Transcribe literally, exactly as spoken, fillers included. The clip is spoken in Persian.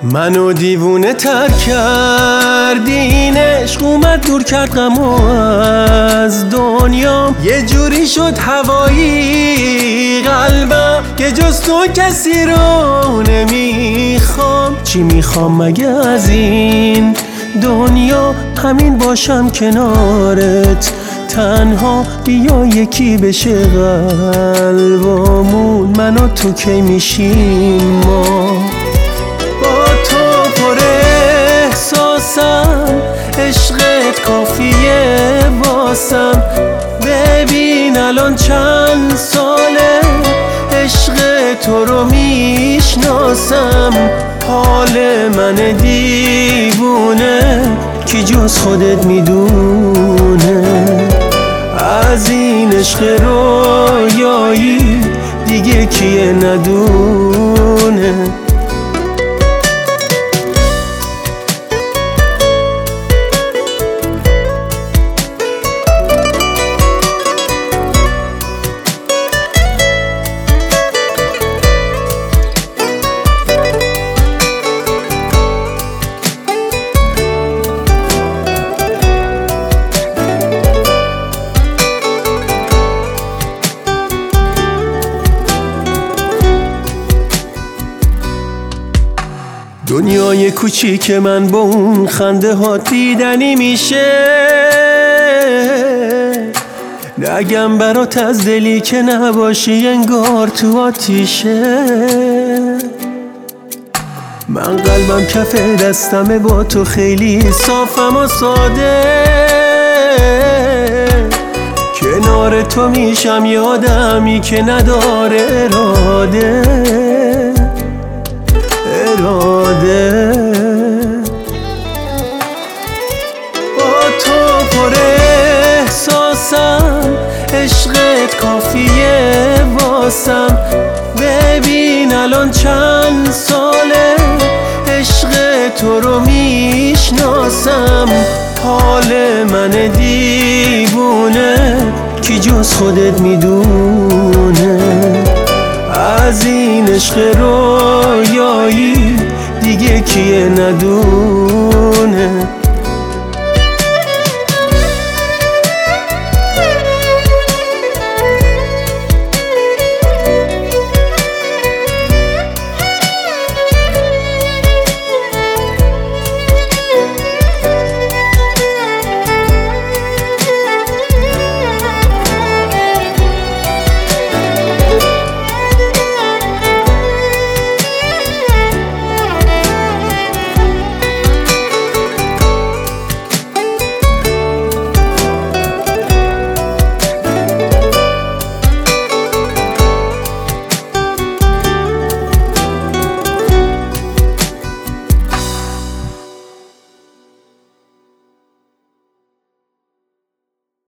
منو دیوونه تر کردین، عشق اومد دور کرد غمو از دنیا. یه جوری شد هوایی قلبم که جز تو کسی رو نمیخوام. چی میخوام مگه از این دنیا؟ همین باشم کنارت تنها، بیا یکی بشه قلبمون. من و تو کی میشیم ما؟ عشقت کافیه واسم. ببین الان چند ساله عشق تو رو میشناسم. حال من دیوونه کی جز خودت میدونه. از این عشق رویایی دیگه کیه ندونه. دنیای کوچیک من با اون خنده ها دیدنی میشه. نگم برات از دلی که نباشی انگار تو آتیشه. من قلبم کف دستمه با تو خیلی صافم و ساده. کنار تو میشم یادمی که نداره اراده اراده. با تو پر احساسم، عشقت کافیه واسم. ببین الان چند ساله عشق تو رو میشناسم. حال من دیوونه کی جز خودت میدونه. از این عشق رویایی دیگه کیه ندونه.